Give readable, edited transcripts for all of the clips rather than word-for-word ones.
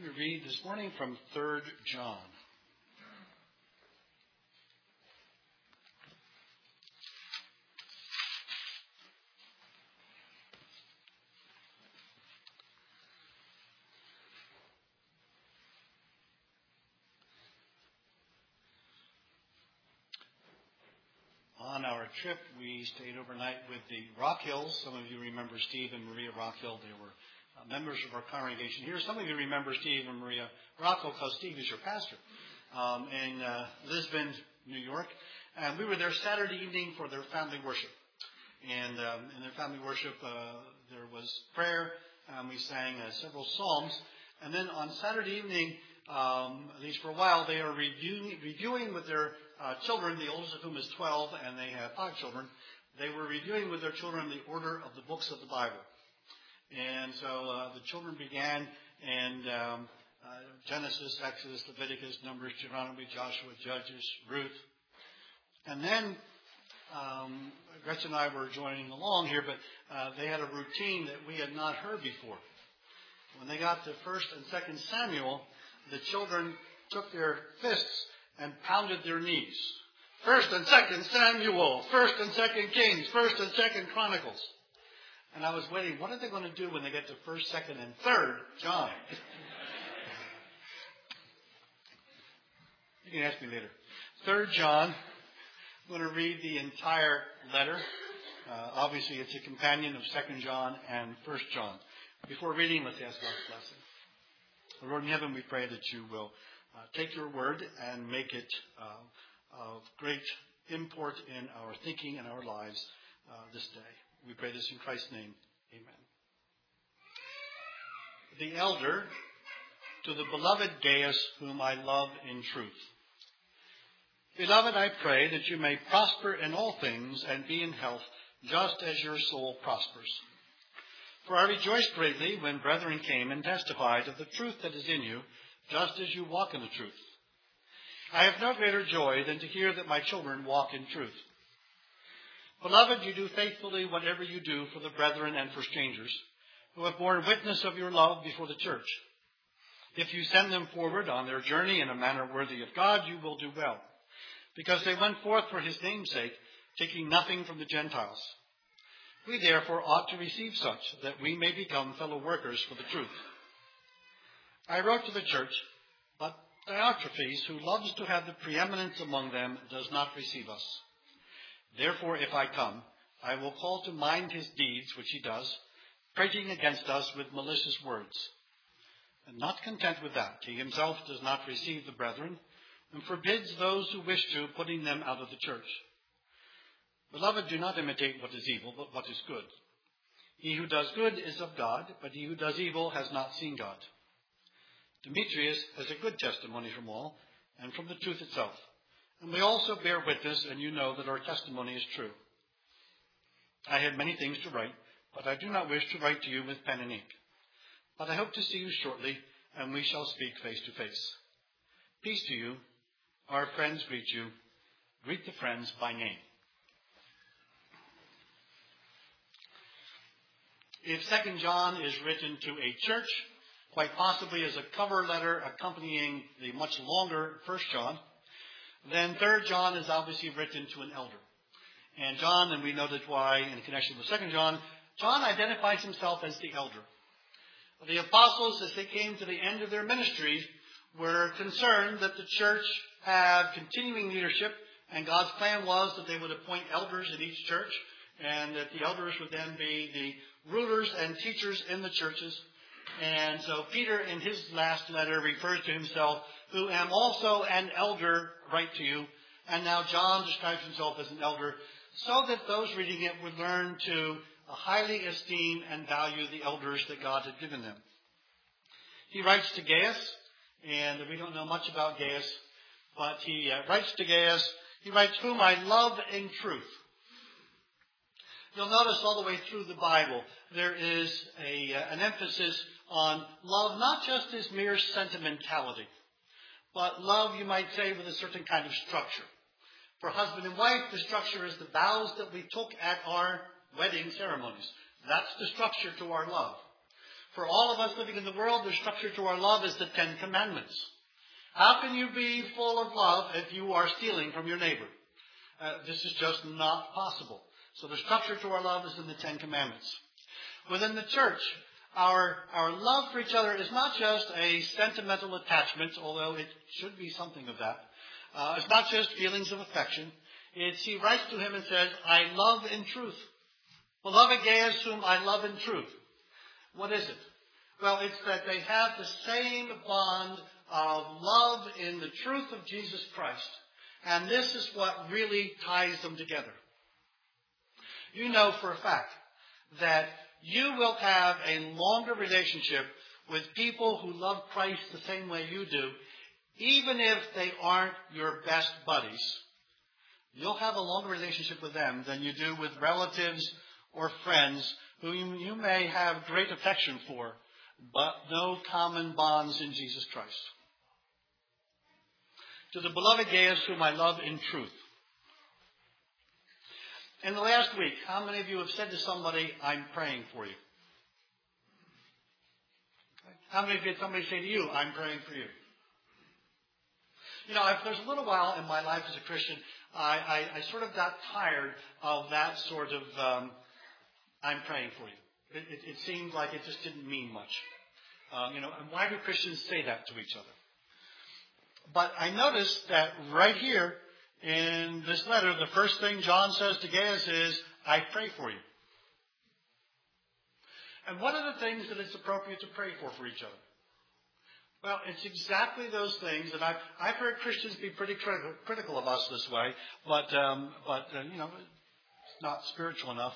I'm going to read this morning from 3 John. On our trip, we stayed overnight with the Rockhills. Some of you remember Steve and Maria Rockhill. They were members of our congregation here. Some of you remember Steve and Maria Rockhill because Steve is your pastor in Lisbon, New York. And we were there Saturday evening for their family worship. And in their family worship, there was prayer. We sang several psalms. And then on Saturday evening, at least for a while, they are reviewing with their children, the oldest of whom is 12, and they have 5 children. They were reviewing with their children the order of the books of the Bible. And so the children began in Genesis, Exodus, Leviticus, Numbers, Deuteronomy, Joshua, Judges, Ruth. And then Gretchen and I were joining along here, but they had a routine that we had not heard before. When they got to 1 and 2 Samuel, the children took their fists and pounded their knees. 1 and 2 Samuel, 1 and 2 Kings, 1 and 2 Chronicles. And I was waiting, what are they going to do when they get to 1, 2, and 3 John? You can ask me later. 3 John, I'm going to read the entire letter. Obviously, it's a companion of 2 John and 1 John. Before reading, let's ask God's blessing. Lord in heaven, we pray that you will take your word and make it of great import in our thinking and our lives this day. We pray this in Christ's name. Amen. The elder, to the beloved Gaius, whom I love in truth. Beloved, I pray that you may prosper in all things and be in health, just as your soul prospers. For I rejoiced greatly when brethren came and testified of the truth that is in you, just as you walk in the truth. I have no greater joy than to hear that my children walk in truth. Beloved, you do faithfully whatever you do for the brethren and for strangers, who have borne witness of your love before the church. If you send them forward on their journey in a manner worthy of God, you will do well, because they went forth for his name's sake, taking nothing from the Gentiles. We therefore ought to receive such, that we may become fellow workers for the truth. I wrote to the church, but Diotrephes, who loves to have the preeminence among them, does not receive us. Therefore, if I come, I will call to mind his deeds, which he does, prating against us with malicious words. And not content with that, he himself does not receive the brethren, and forbids those who wish to, putting them out of the church. Beloved, do not imitate what is evil, but what is good. He who does good is of God, but he who does evil has not seen God. Demetrius has a good testimony from all, and from the truth itself. And we also bear witness, and you know that our testimony is true. I had many things to write, but I do not wish to write to you with pen and ink. But I hope to see you shortly, and we shall speak face to face. Peace to you. Our friends greet you. Greet the friends by name. If 2 John is written to a church, quite possibly as a cover letter accompanying the much longer 1 John, then 3 John is obviously written to an elder. And John, and we noted why in connection with 2 John, John identifies himself as the elder. The apostles, as they came to the end of their ministry, were concerned that the church have continuing leadership, and God's plan was that they would appoint elders in each church, and that the elders would then be the rulers and teachers in the churches. And so Peter, in his last letter, refers to himself, who am also an elder, write to you. And now John describes himself as an elder, so that those reading it would learn to highly esteem and value the elders that God had given them. He writes to Gaius, and we don't know much about Gaius, but he writes to Gaius, he writes, whom I love in truth. You'll notice all the way through the Bible, there is an emphasis on love, not just as mere sentimentality, but love, you might say, with a certain kind of structure. For husband and wife, the structure is the vows that we took at our wedding ceremonies. That's the structure to our love. For all of us living in the world, the structure to our love is the Ten Commandments. How can you be full of love if you are stealing from your neighbor? This is just not possible. So the structure to our love is in the Ten Commandments. Within the church, our love for each other is not just a sentimental attachment, although it should be something of that. It's not just feelings of affection. He writes to him and says, I love in truth. Beloved Gaius, whom I love in truth. What is it? Well, it's that they have the same bond of love in the truth of Jesus Christ. And this is what really ties them together. You know for a fact that you will have a longer relationship with people who love Christ the same way you do, even if they aren't your best buddies. You'll have a longer relationship with them than you do with relatives or friends who you may have great affection for, but no common bonds in Jesus Christ. To the beloved Gaius, whom I love in truth. In the last week, how many of you have said to somebody, I'm praying for you? How many of you had somebody say to you, I'm praying for you? You know, there's a little while in my life as a Christian, I sort of got tired of that sort of, I'm praying for you. It seemed like it just didn't mean much. And why do Christians say that to each other? But I noticed that right here in this letter, the first thing John says to Gaius is, I pray for you. And what are the things that it's appropriate to pray for each other? Well, it's exactly those things, and I've heard Christians be pretty critical of us this way, but it's not spiritual enough.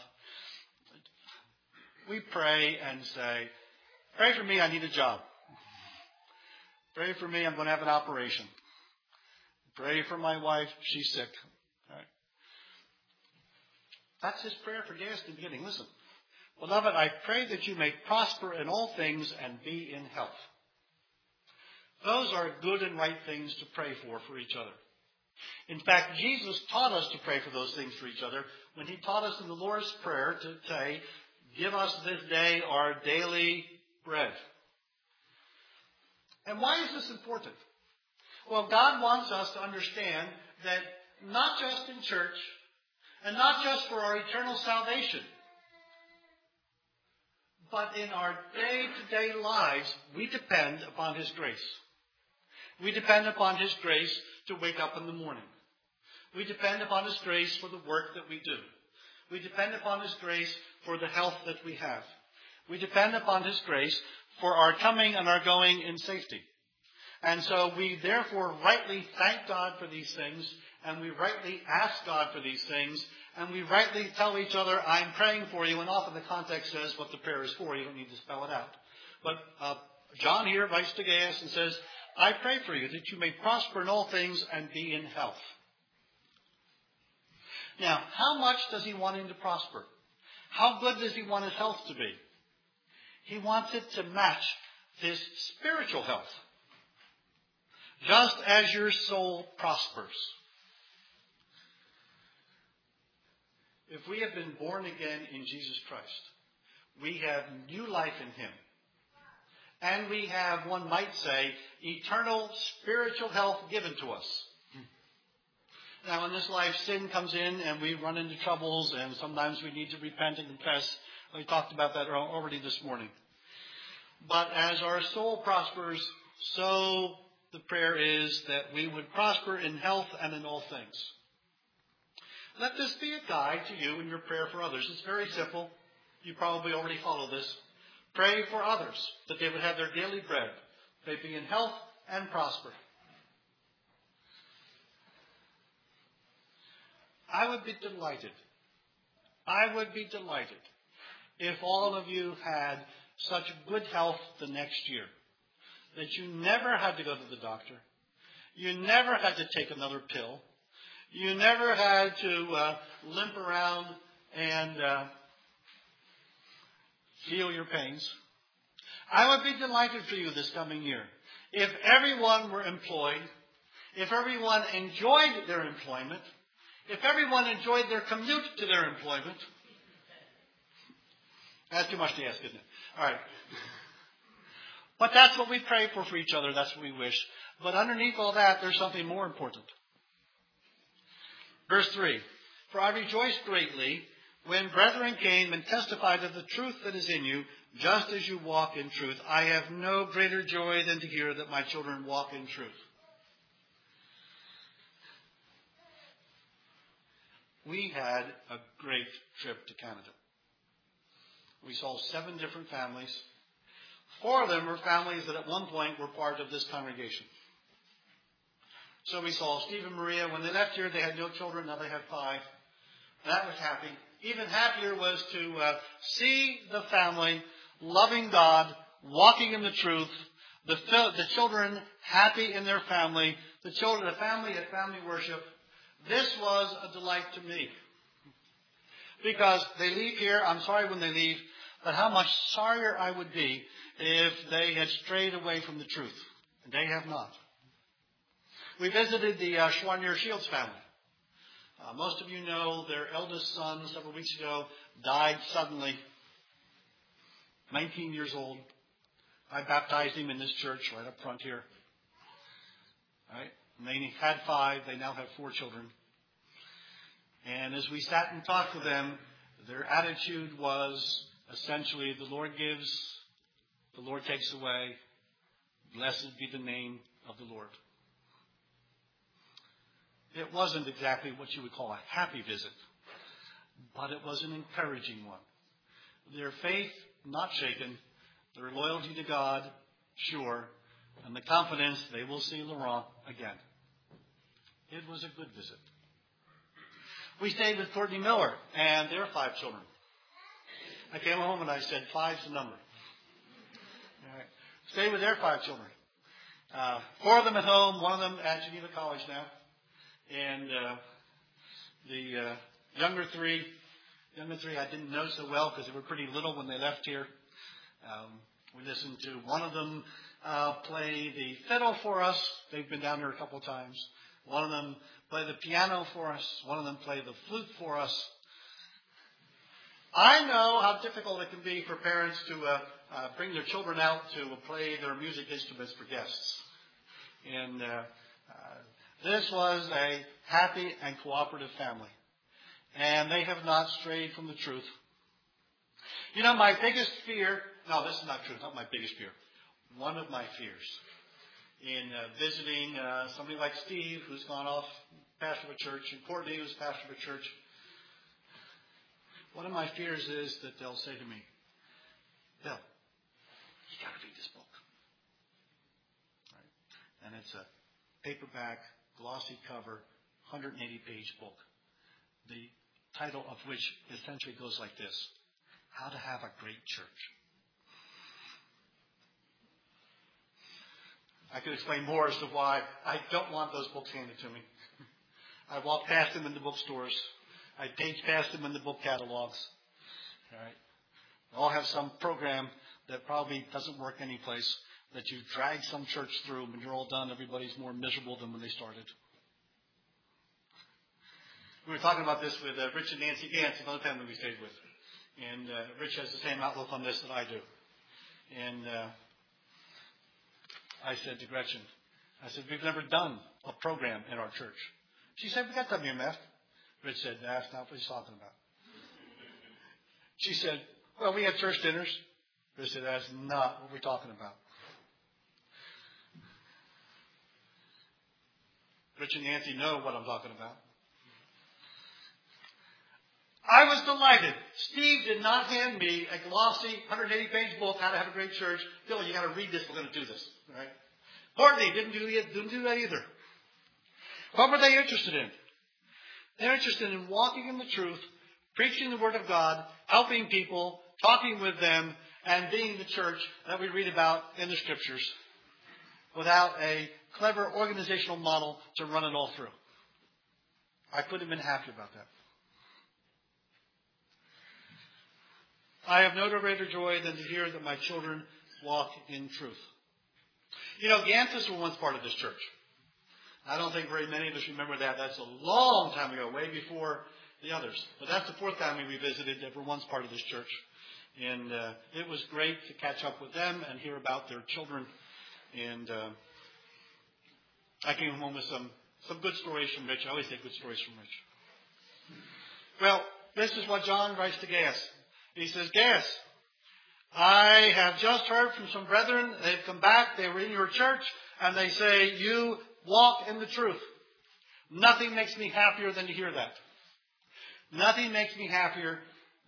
We pray and say, pray for me, I need a job. Pray for me, I'm going to have an operation. Pray for my wife, she's sick. All right. That's his prayer for Gaius in the beginning. Listen, beloved, I pray that you may prosper in all things and be in health. Those are good and right things to pray for each other. In fact, Jesus taught us to pray for those things for each other when he taught us in the Lord's Prayer to say, give us this day our daily bread. And why is this important? Well, God wants us to understand that not just in church and not just for our eternal salvation, but in our day-to-day lives, we depend upon his grace. We depend upon his grace to wake up in the morning. We depend upon his grace for the work that we do. We depend upon his grace for the health that we have. We depend upon his grace for our coming and our going in safety. And so we therefore rightly thank God for these things, and we rightly ask God for these things, and we rightly tell each other, I'm praying for you, and often the context says what the prayer is for. You don't need to spell it out. But John here writes to Gaius and says, I pray for you that you may prosper in all things and be in health. Now, how much does he want him to prosper? How good does he want his health to be? He wants it to match his spiritual health. Just as your soul prospers. If we have been born again in Jesus Christ, we have new life in him. And we have, one might say, eternal spiritual health given to us. Now, in this life, sin comes in and we run into troubles, and sometimes we need to repent and confess. We talked about that already this morning. But as our soul prospers, so the prayer is that we would prosper in health and in all things. Let this be a guide to you in your prayer for others. It's very simple. You probably already follow this. Pray for others, that they would have their daily bread. They be in health and prosper. I would be delighted if all of you had such good health the next year that you never had to go to the doctor. You never had to take another pill. You never had to limp around and feel your pains. I would be delighted for you this coming year if everyone were employed, if everyone enjoyed their employment, if everyone enjoyed their commute to their employment. That's too much to ask, isn't it? All right. But that's what we pray for each other. That's what we wish. But underneath all that, there's something more important. Verse 3. For I rejoiced greatly when brethren came and testified of the truth that is in you, just as you walk in truth. I have no greater joy than to hear that my children walk in truth. We had a great trip to Canada. We saw 7 different families. 4 of them were families that at one point were part of this congregation. So we saw Steve and Maria. When they left here, they had no children. Now they have 5. That was happy. Even happier was to see the family loving God, walking in the truth, the children happy in their family, the family at family worship. This was a delight to me. Because they leave here, I'm sorry when they leave, but how much sorrier I would be if they had strayed away from the truth. And they have not. We visited the Schwanier Shields family. Most of you know their eldest son several weeks ago died suddenly. 19 years old. I baptized him in this church right up front here. Right? And they had 5. They now have 4 children. And as we sat and talked with them, their attitude was essentially, the Lord gives, the Lord takes away. Blessed be the name of the Lord. It wasn't exactly what you would call a happy visit, but it was an encouraging one. Their faith, not shaken. Their loyalty to God, sure. And the confidence they will see Laurent again. It was a good visit. We stayed with Courtney Miller and their 5 children. I came home and I said, 5's the number. All right. Stayed with their 5 children. 4 of them at home, 1 of them at Geneva College now. And the younger three I didn't know so well because they were pretty little when they left here. We listened to one of them play the fiddle for us. They've been down here a couple of times. One of them play the piano for us. One of them play the flute for us. I know how difficult it can be for parents to bring their children out to play their music instruments for guests. And this was a happy and cooperative family. And they have not strayed from the truth. You know, my biggest fear, no, this is not true, not my biggest fear. One of my fears in visiting somebody like Steve, who's gone off pastor of a church, and Courtney, who's pastor of a church. One of my fears is that they'll say to me, Bill, you got to read this book. Right? And it's a paperback, glossy cover, 180-page book. The title of which essentially goes like this: How to Have a Great Church. I could explain more as to why I don't want those books handed to me. I walk past them in the bookstores. I page past them in the book catalogs. All right. They all have some program that probably doesn't work anyplace, that you drag some church through. When you're all done, everybody's more miserable than when they started. We were talking about this with Rich and Nancy Gantz, another family we stayed with. And Rich has the same outlook on this that I do. And I said to Gretchen, we've never done a program in our church. She said, we got WMF. Rich said, that's not what he's talking about. She said, well, we had church dinners. Rich said, that's not what we're talking about. Rich and Nancy know what I'm talking about. I was delighted. Steve did not hand me a glossy 180-page book, How to Have a Great Church. Bill, you got to read this. We're going to do this. All right? Courtney didn't do that either. What were they interested in? They're interested in walking in the truth, preaching the Word of God, helping people, talking with them, and being the church that we read about in the Scriptures without a clever organizational model to run it all through. I couldn't have been happy about that. I have no greater joy than to hear that my children walk in truth. You know, Ganses were once part of this church. I don't think very many of us remember that. That's a long time ago, way before the others. But that's the 4th family we visited that were once part of this church. And it was great to catch up with them and hear about their children. And I came home with some good stories from Rich. I always get good stories from Rich. Well, this is what John writes to Gaius. He says, Gaius, I have just heard from some brethren. They've come back. They were in your church. And they say, you walk in the truth. Nothing makes me happier than to hear that. Nothing makes me happier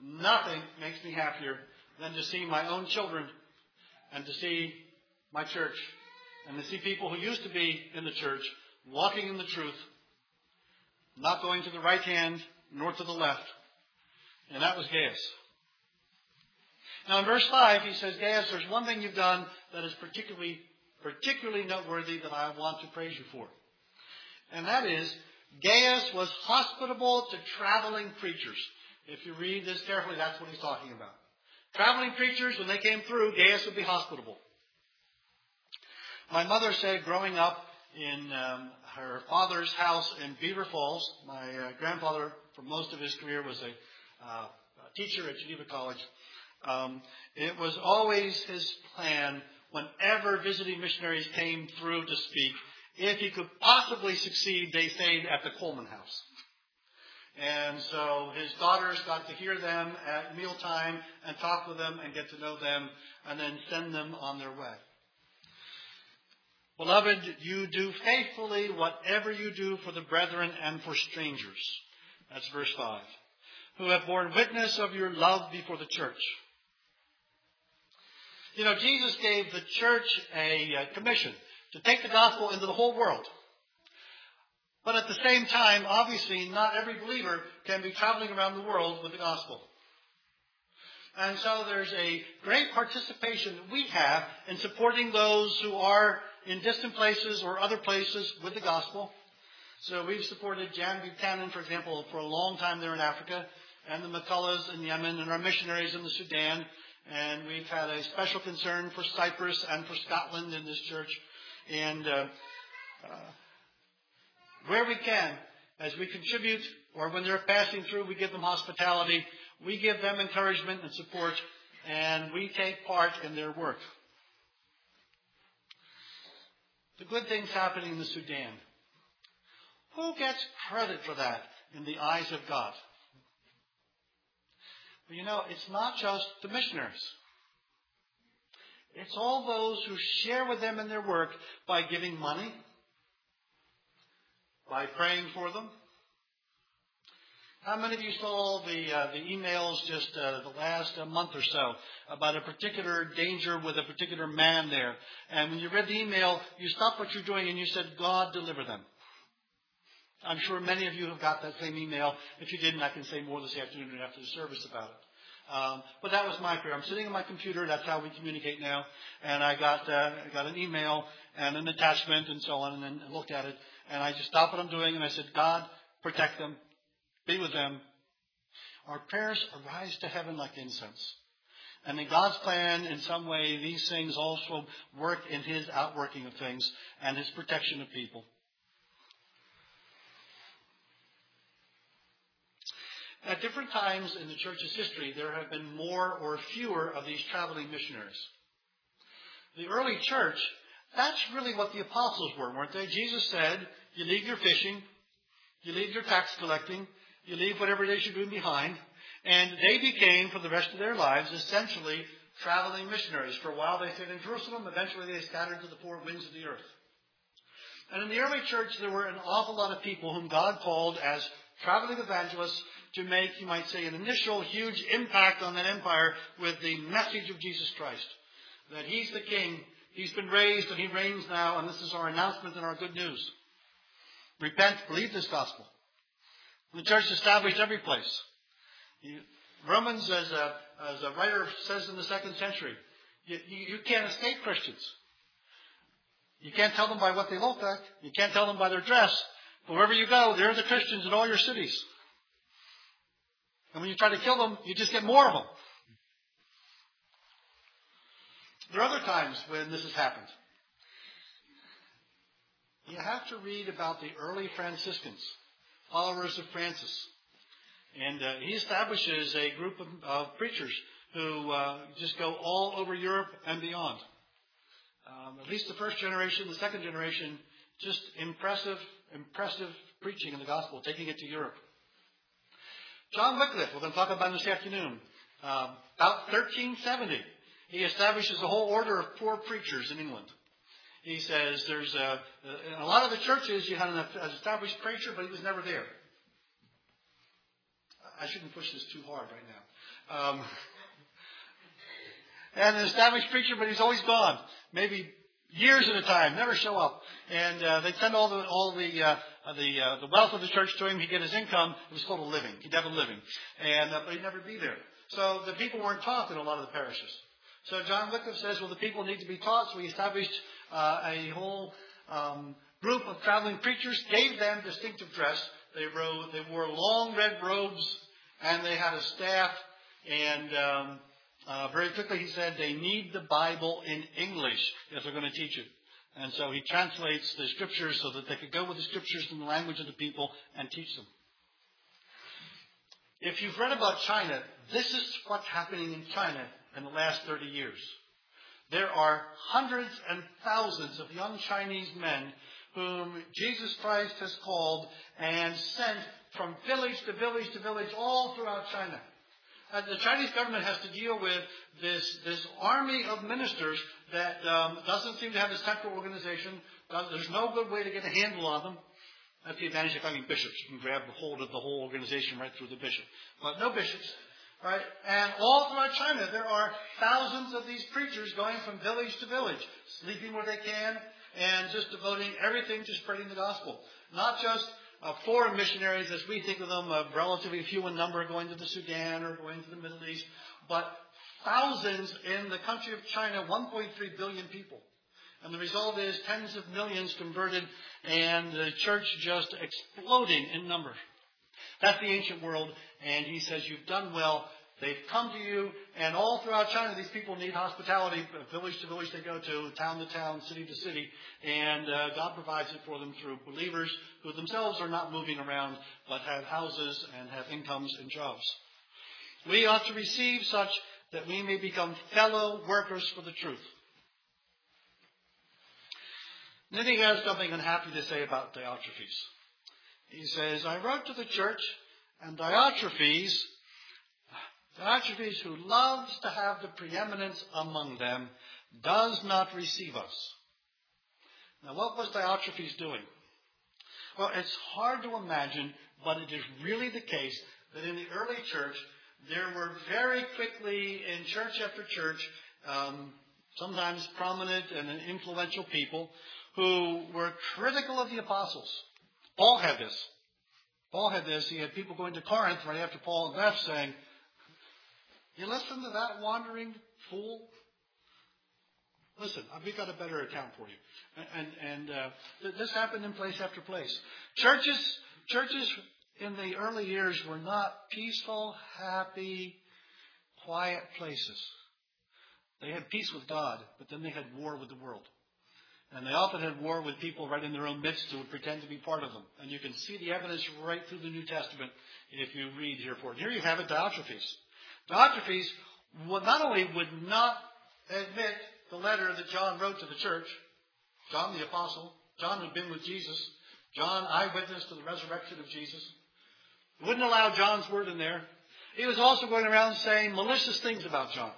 than to see my own children and to see my church and to see people who used to be in the church walking in the truth, not going to the right hand nor to the left. And that was Gaius. Now in verse 5, he says, Gaius, there's one thing you've done that is particularly noteworthy that I want to praise you for. And that is, Gaius was hospitable to traveling preachers. If you read this carefully, that's what he's talking about. Traveling preachers, when they came through, Gaius would be hospitable. My mother said growing up in her father's house in Beaver Falls, my grandfather, for most of his career, was a teacher at Geneva College. It was always his plan, whenever visiting missionaries came through to speak, if he could possibly succeed, they stayed at the Coleman House. And so his daughters got to hear them at mealtime and talk with them and get to know them and then send them on their way. Beloved, you do faithfully whatever you do for the brethren and for strangers. That's verse 5. Who have borne witness of your love before the church. You know, Jesus gave the church a commission to take the gospel into the whole world. But at the same time, obviously, not every believer can be traveling around the world with the gospel. And so there's a great participation that we have in supporting those who are in distant places or other places with the gospel. So we've supported Jan Buchanan, for example, for a long time there in Africa, and the McCulloughs in Yemen, and our missionaries in the Sudan. And we've had a special concern for Cyprus and for Scotland in this church. And where we can, as we contribute, or when they're passing through, we give them hospitality. We give them encouragement and support, and we take part in their work. The good things happening in the Sudan. Who gets credit for that in the eyes of God? Well, you know, it's not just the missionaries. It's all those who share with them in their work by giving money, by praying for them. How many of you saw the emails just the last month or so about a particular danger with a particular man there? And when you read the email, you stopped what you're doing and you said, God, deliver them. I'm sure many of you have got that same email. If you didn't, I can say more this afternoon after the service about it. But that was my prayer. I'm sitting on my computer. That's how we communicate now. And I got an email and an attachment and so on, and then looked at it. And I just stopped what I'm doing, and I said, God, protect them. Be with them. Our prayers arise to heaven like incense. And in God's plan, in some way, these things also work in His outworking of things and His protection of people. At different times in the church's history, there have been more or fewer of these traveling missionaries. The early church, that's really what the apostles were, weren't they? Jesus said, you leave your fishing, you leave your tax collecting, you leave whatever it is you're doing behind, and they became, for the rest of their lives, essentially traveling missionaries. For a while they stayed in Jerusalem, eventually they scattered to the four winds of the earth. And in the early church, there were an awful lot of people whom God called as traveling evangelists to make, you might say, an initial huge impact on that empire with the message of Jesus Christ. That He's the King, He's been raised, and He reigns now, and this is our announcement and our good news. Repent, believe this gospel. The church established every place. Romans, as a writer says in the 2nd century, you can't escape Christians. You can't tell them by what they look like. You can't tell them by their dress. But wherever you go, there are the Christians in all your cities. And when you try to kill them, you just get more of them. There are other times when this has happened. You have to read about the early Franciscans, followers of Francis. And he establishes a group of preachers who just go all over Europe and beyond. At least the first generation, the second generation, just impressive preaching in the gospel, taking it to Europe. John Wycliffe, we're going to talk about him this afternoon. About 1370, he establishes a whole order of poor preachers in England. He says there's in a lot of the churches you had an established preacher, but he was never there. I shouldn't push this too hard right now. And an established preacher, but he's always gone. Maybe years at a time, never show up. And they'd send all the wealth of the church to him. He'd get his income. It was called a living. He'd have a living. And but he'd never be there. So the people weren't taught in a lot of the parishes. So John Wycliffe says, well, the people need to be taught. So he established a whole group of traveling preachers, gave them distinctive dress. They wore long red robes, and they had a staff. And very quickly he said they need the Bible in English if they're going to teach it. And so he translates the scriptures so that they could go with the scriptures in the language of the people and teach them. If you've read about China, this is what's happening in China in the last 30 years. There are hundreds and thousands of young Chinese men whom Jesus Christ has called and sent from village to village to village all throughout China. The Chinese government has to deal with this army of ministers that doesn't seem to have a central organization. There's no good way to get a handle on them. That's the advantage of having bishops. You can grab hold of the whole organization right through the bishop. But no bishops. Right? And all throughout China, there are thousands of these preachers going from village to village, sleeping where they can, and just devoting everything to spreading the gospel. Not just foreign missionaries, as we think of them, relatively few in number, going to the Sudan or going to the Middle East, but thousands in the country of China, 1.3 billion people. And the result is tens of millions converted, and the church just exploding in number. That's the ancient world, and he says, you've done well. They've come to you, and all throughout China, these people need hospitality. Village to village they go to town, city to city, and God provides it for them through believers who themselves are not moving around, but have houses and have incomes and jobs. We ought to receive such that we may become fellow workers for the truth. Then he has something unhappy to say about Diotrephes. He says, I wrote to the church, and Diotrephes, who loves to have the preeminence among them, does not receive us. Now, what was Diotrephes doing? Well, it's hard to imagine, but it is really the case that in the early church, there were very quickly in church after church, sometimes prominent and influential people who were critical of the apostles. Paul had this. He had people going to Corinth right after Paul left saying, you listen to that wandering fool? Listen, we've got a better account for you. And this happened in place after place. Churches in the early years were not peaceful, happy, quiet places. They had peace with God, but then they had war with the world. And they often had war with people right in their own midst who would pretend to be part of them. And you can see the evidence right through the New Testament if you read here for it. Here you have it, Diotrephes. Diotrephes not only would not admit the letter that John wrote to the church, John the apostle, John had been with Jesus, John eyewitness to the resurrection of Jesus, wouldn't allow John's word in there. He was also going around saying malicious things about John.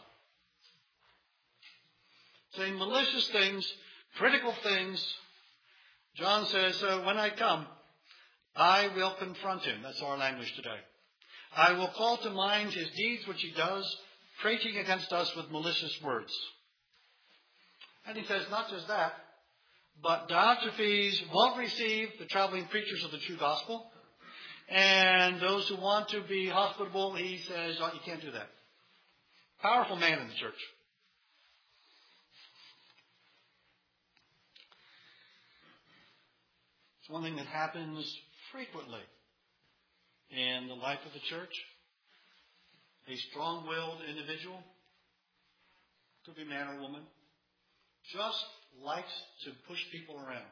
Saying malicious things, critical things. John says, so when I come, I will confront him. That's our language today. I will call to mind his deeds which he does, preaching against us with malicious words. And he says, not just that, but Diotrephes won't receive the traveling preachers of the true gospel. And those who want to be hospitable, he says, oh, you can't do that. Powerful man in the church. It's one thing that happens frequently in the life of the church. A strong-willed individual, could be man or woman, just likes to push people around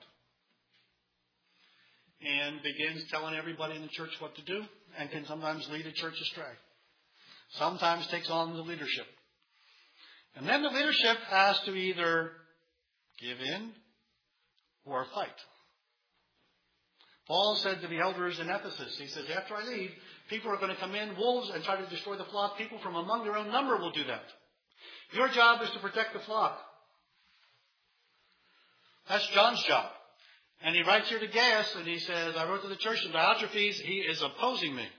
and begins telling everybody in the church what to do and can sometimes lead a church astray. sometimes takes on the leadership. And then the leadership has to either give in or fight. Paul said to the elders in Ephesus, he says, after I leave, people are going to come in, wolves, and try to destroy the flock. People from among their own number will do that. Your job is to protect the flock. That's John's job. And he writes here to Gaius, and he says, I wrote to the church in Diotrephes, he is opposing me.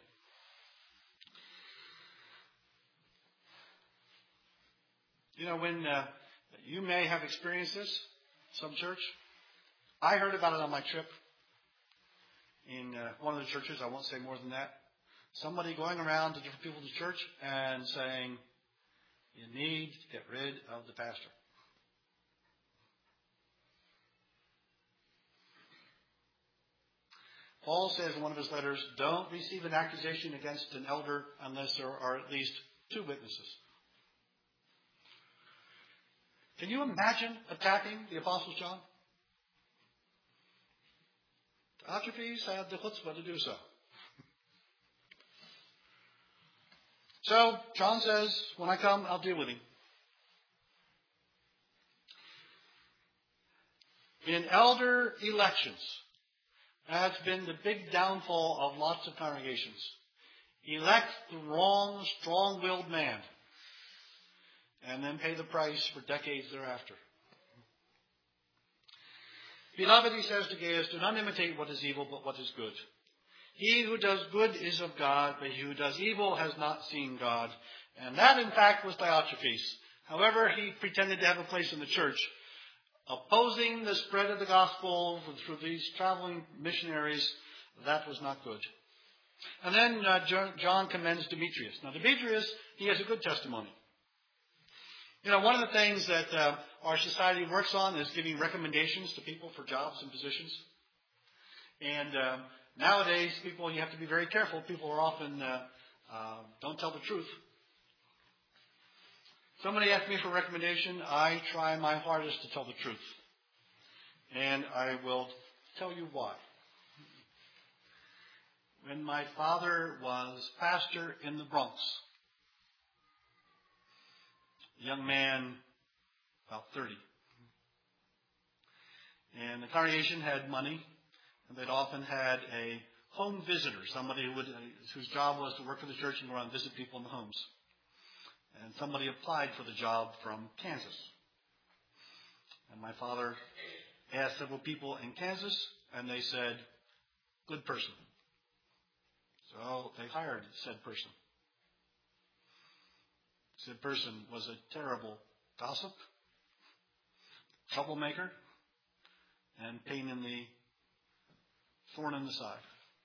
You know, when you may have experienced this, some church. I heard about it on my trip in one of the churches. I won't say more than that. Somebody going around to different people in the church and saying, you need to get rid of the pastor. Paul says in one of his letters, don't receive an accusation against an elder unless there are at least 2 witnesses. Can you imagine attacking the Apostle John? Diotrephes had the chutzpah to do so. So, John says, when I come, I'll deal with him. In elder elections, that's been the big downfall of lots of congregations. Elect the wrong, strong-willed man, and then pay the price for decades thereafter. Beloved, he says to Gaius, do not imitate what is evil, but what is good. He who does good is of God, but he who does evil has not seen God. And that, in fact, was Diotrephes. However, he pretended to have a place in the church, opposing the spread of the gospel through these traveling missionaries. That was not good. And then John commends Demetrius. Now, Demetrius, he has a good testimony. You know, one of the things that our society works on is giving recommendations to people for jobs and positions. And nowadays, people, you have to be very careful. People are often don't tell the truth. Somebody asked me for a recommendation. I try my hardest to tell the truth. And I will tell you why. When my father was pastor in the Bronx, a young man, about 30. And the congregation had money, and they'd often had a home visitor, somebody whose job was to work for the church and go around and visit people in the homes. And somebody applied for the job from Kansas. And my father asked several people in Kansas, and they said, good person. So they hired said person. Said person was a terrible gossip, troublemaker, and thorn in the side.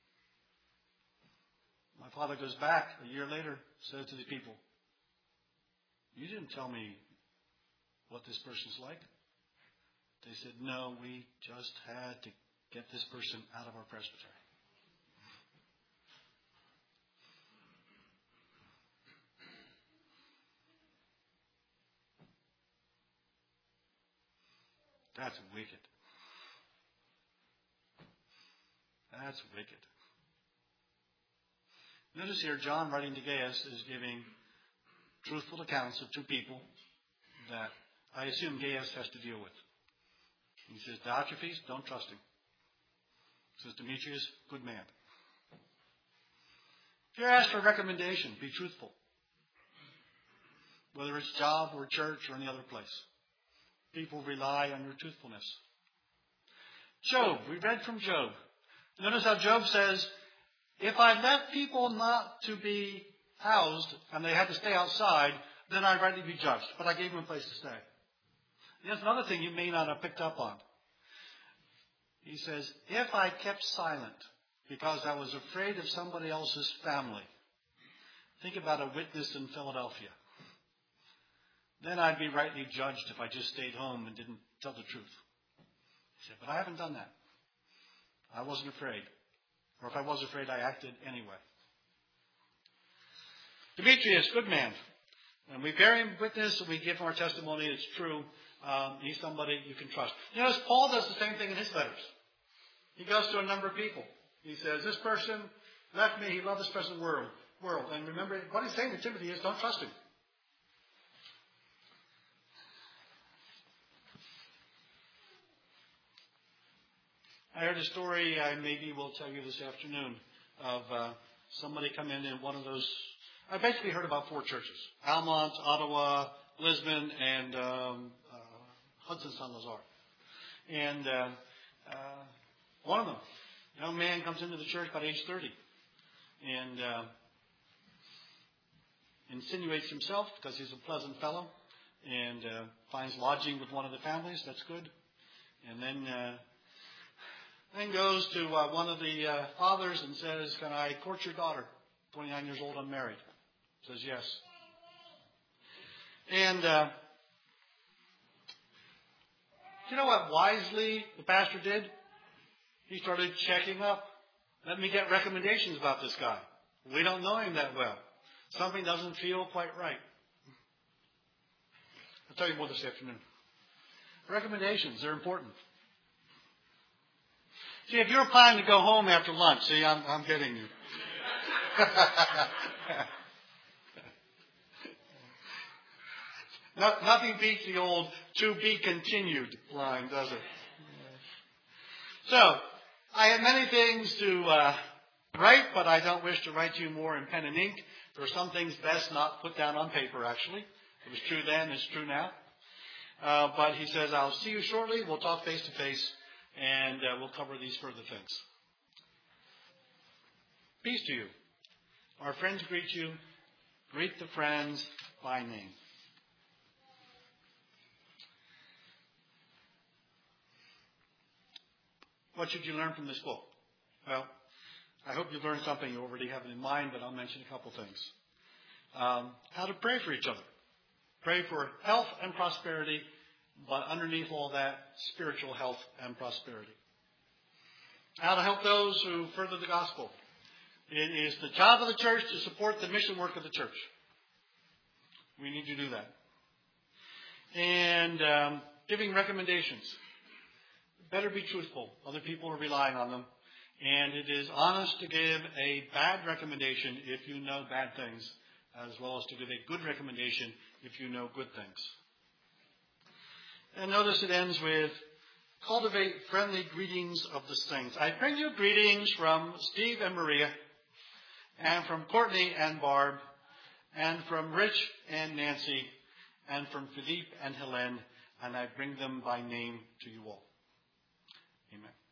My father goes back a year later, says to the people, you didn't tell me what this person's like. They said, no, we just had to get this person out of our presbytery. That's wicked. That's wicked. Notice here, John, writing to Gaius, is giving truthful accounts of 2 people that I assume Gaius has to deal with. He says, Diotrephes, don't trust him. He says, Demetrius, good man. If you're asked for a recommendation, be truthful. Whether it's job or church or any other place. People rely on your truthfulness. Job, we read from Job. Notice how Job says, if I left people not to be housed and they had to stay outside, then I'd rightly be judged. But I gave them a place to stay. That's another thing you may not have picked up on. He says, if I kept silent because I was afraid of somebody else's family, think about a witness in Philadelphia. Then I'd be rightly judged if I just stayed home and didn't tell the truth. He said, but I haven't done that. I wasn't afraid. Or if I was afraid, I acted anyway. Demetrius, good man. And we bear him witness and we give him our testimony. It's true. He's somebody you can trust. You notice Paul does the same thing in his letters. He goes to a number of people. He says, this person left me. He loved this present world. world. And remember, what he's saying to Timothy is, don't trust him. I heard a story I maybe will tell you this afternoon of somebody come in one of those. I basically heard about 4 churches: Almont, Ottawa, Lisbon, and Hudson San Lazar. And one of them, a young man comes into the church about age 30 and insinuates himself because he's a pleasant fellow and finds lodging with one of the families. That's good. And then goes to one of the fathers and says, "Can I court your daughter? 29 years old, unmarried." Says yes. And you know what wisely the pastor did? He started checking up. Let me get recommendations about this guy. We don't know him that well. Something doesn't feel quite right. I'll tell you more this afternoon. Recommendations, they're important. See, if you're planning to go home after lunch, see, I'm getting you. Nothing beats the old "to be continued" line, does it? So, I have many things to write, but I don't wish to write to you more in pen and ink. There are some things best not put down on paper, actually. It was true then, it's true now. But he says, I'll see you shortly. We'll talk face to face, and we'll cover these further things. Peace to you. Our friends greet you. Greet the friends by name. What should you learn from this book? Well, I hope you've learned something you already have in mind, but I'll mention a couple things. How to pray for each other. Pray for health and prosperity, but underneath all that, spiritual health and prosperity. How to help those who further the gospel. It is the job of the church to support the mission work of the church. We need to do that. And giving recommendations. Better be truthful. Other people are relying on them. And it is honest to give a bad recommendation if you know bad things, as well as to give a good recommendation if you know good things. And notice it ends with, cultivate friendly greetings of the saints. I bring you greetings from Steve and Maria, and from Courtney and Barb, and from Rich and Nancy, and from Philippe and Helene, and I bring them by name to you all. Amen.